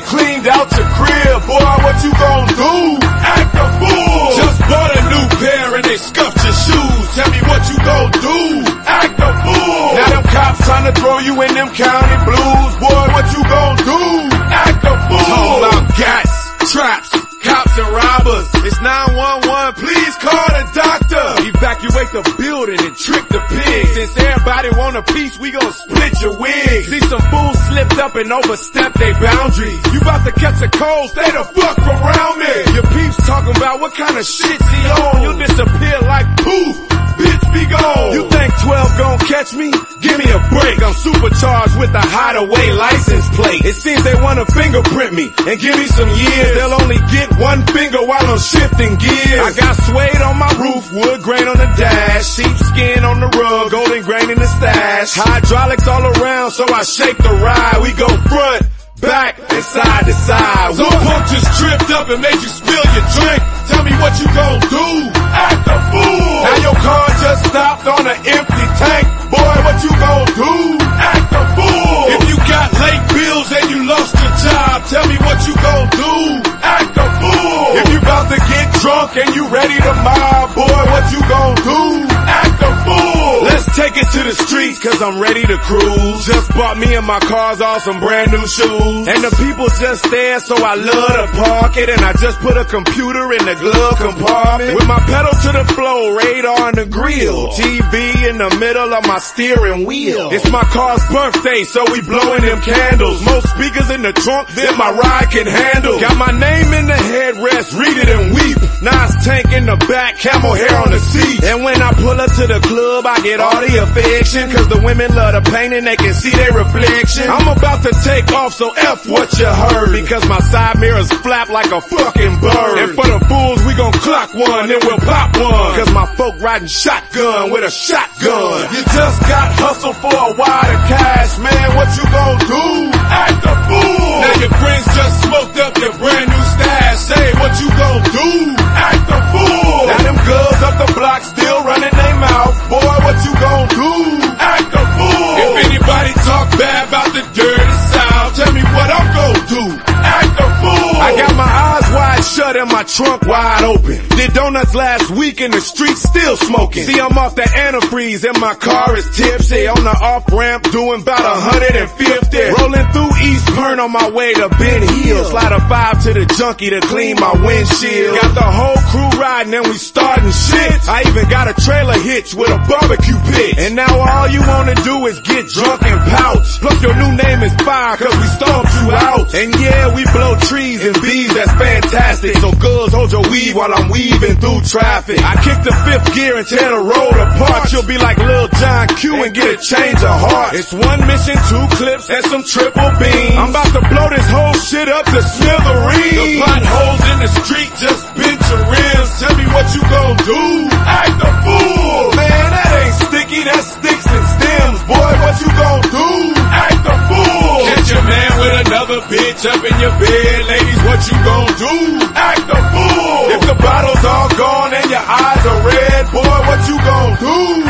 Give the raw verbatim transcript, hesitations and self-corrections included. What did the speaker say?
ain't cleaned out your crib, boy, what you gon' do? Act a fool. Just bought a new pair and they scuffed your shoes. Tell me what you gon' do? Act a fool. Now them cops trying to throw you in them county blues, boy, what you gon' do? Act a fool. Talking about gats, traps, cops and robbers. It's nine one one, please call the doctor. Evacuate the building and trick the pigs. Since everybody want a piece, we gon' split your wig. See some fools slipped up and overstepped their boundaries. You about to catch a cold, stay the fuck around me. Your peeps talking about what kind of shit's he on. You'll disappear like poof, bitch be gone. You think twelve gon' catch me? Give me a break. I'm supercharged with a hideaway license plate. It seems they wanna fingerprint me and give me some years. They'll only get one finger while I'm shifting gears. I got suede on my roof, wood grain on the dash, sheepskin on the rug, golden grain in the stash. Hydraulics all around, so I shake the ride. We go front, back, and side to side. Some punk just tripped up and made you spill your drink. Tell me what you gon' do? Act a fool. Now your car just stopped on an empty tank. Boy, what you gon' do? Act a fool. If you got late bills and you lost your job, tell me what you gon' do? Act a fool. If you about to get drunk and you ready to mob, boy, what you gon' do? Act a fool. Let's take it to the streets, cause I'm ready to cruise. Just bought me and my cars all some brand new shoes. And the people just there, so I love to park it. And I just put a computer in the glove compartment. With my pedal to the floor, radar in the grill, T V in the middle of my steering wheel. It's my car's birthday, so we blowing them candles. Most speakers in the trunk than my ride can handle. Got my name in the headrest, read it and weep. Nice tank in the back, camel hair on the seat. And when I pull up to the club, I get all the affection, cause the women love the pain and they can see their reflection. I'm about to take off, so F what you heard, because my side mirrors flap like a fucking bird. And for the fools, we gon' clock one, then we'll pop one, cause my folk riding shotgun with a shotgun. You just got hustle for a wad of cash, man, what you gon' do? Act a fool. Now your friends just smoked up their brand new stash. Say what you gon' do? Act a fool. Now them girls up the block still running their mouth. Boy, what you gon' do? Act a fool. If anybody talk bad about the dirty South, tell me what I'm gon' do. Act a fool. I got my eyes wide shut and my trunk wide open. Did donuts last week in the streets still smoking. See, I'm off the antifreeze and my car is tipsy. On the off-ramp doing about one hundred fifty. Rolling through East Pern on my way to Ben Hill. Slide a five to the junkie to clean my windshield. Got the whole crew riding and we starting shit. I even got a trailer hitch with a barbecue pit. And now all you wanna do is get drunk and pouch. Plus your new name is fire cause we stomped you out. And yeah, we blow trees and bees, that's fantastic. So girls, hold your weed while I'm weaving through traffic. I kick the fifth gear and tear the road apart. You'll be like Lil John Q and get a change of heart. It's one mission, two clips, and some triple beams. I'm about to blow this whole shit up to smithereens. The potholes in the street just bent your rims. Tell me what you gon' do? Act a fool. Man, that ain't sticky, that's sticks and stems. Boy, what you gon' do? Act a fool. Catch your man with another bitch up in your bed. Ladies, what you gon' do? Act a fool. If the bottle's all gone and your eyes are red, boy, what you gon' do?